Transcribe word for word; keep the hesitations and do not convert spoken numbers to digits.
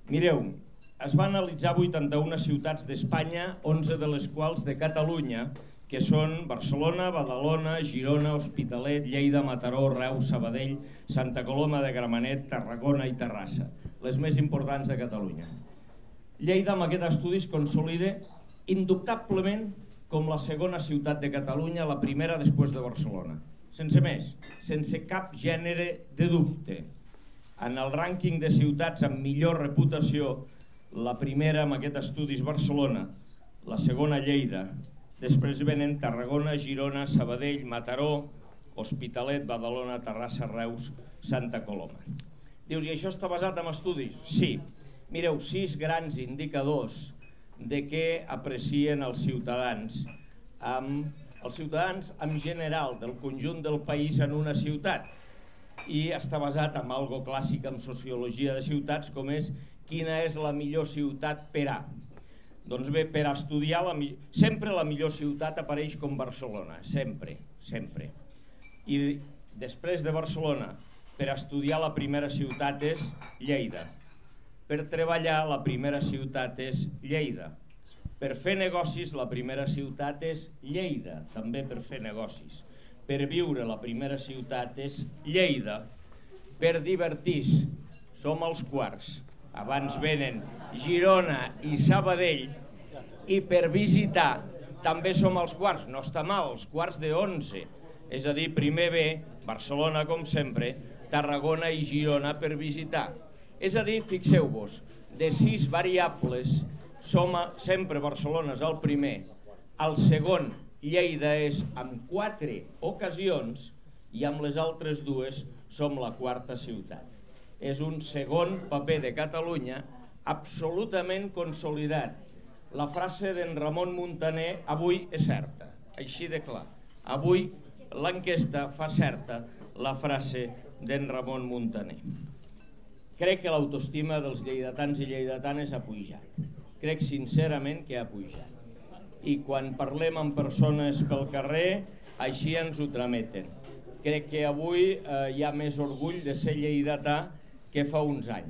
Mireu, es van analitzar vuitanta-una ciutats d'Espanya, onze de les quals de Catalunya, que són Barcelona, Badalona, Girona, Hospitalet, Lleida, Mataró, Reus, Sabadell, Santa Coloma de Gramenet, Tarragona i Terrassa, les més importants de Catalunya. Lleida, amb aquest estudi, es consolida indubtablement com la segona ciutat de Catalunya, la primera després de Barcelona. Sense més, sense cap gènere de dubte. En el rànquing de ciutats amb millor reputació, la primera amb aquest estudi és Barcelona, la segona Lleida, després venen Tarragona, Girona, Sabadell, Mataró, Hospitalet, Badalona, Terrassa, Reus, Santa Coloma. Dius, i això està basat en estudis? Sí. Mireu, sis grans indicadors de què aprecien els ciutadans, amb, els ciutadans en general del conjunt del país en una ciutat, i està basat en algo clàssic en sociologia de ciutats, com és quina és la millor ciutat per a. Doncs bé, per a estudiar, la, sempre la millor ciutat apareix com Barcelona, sempre, sempre. I després de Barcelona, per a estudiar la primera ciutat és Lleida. Per treballar la primera ciutat és Lleida. Per fer negocis la primera ciutat és Lleida, també per fer negocis. Per viure la primera ciutat és Lleida. Per divertir-se som els quarts. Abans venen Girona i Sabadell, i per visitar també som els quarts, no està mal, els quarts de onze, és a dir, primer ve Barcelona com sempre, Tarragona i Girona per visitar. És a dir, fixeu-vos, de sis variables som sempre Barcelona és el primer, el segon Lleida és amb quatre ocasions i amb les altres dues som la quarta ciutat. És un segon paper de Catalunya absolutament consolidat. La frase d'en Ramon Muntaner avui és certa, així de clar. Avui l'enquesta fa certa la frase d'en Ramon Muntaner. Crec que l'autoestima dels lleidatans i lleidatanes ha pujat. Crec sincerament que ha pujat. I quan parlem amb persones pel carrer, així ens ho trameten. Crec que avui eh, hi ha més orgull de ser lleidatà que fa uns anys.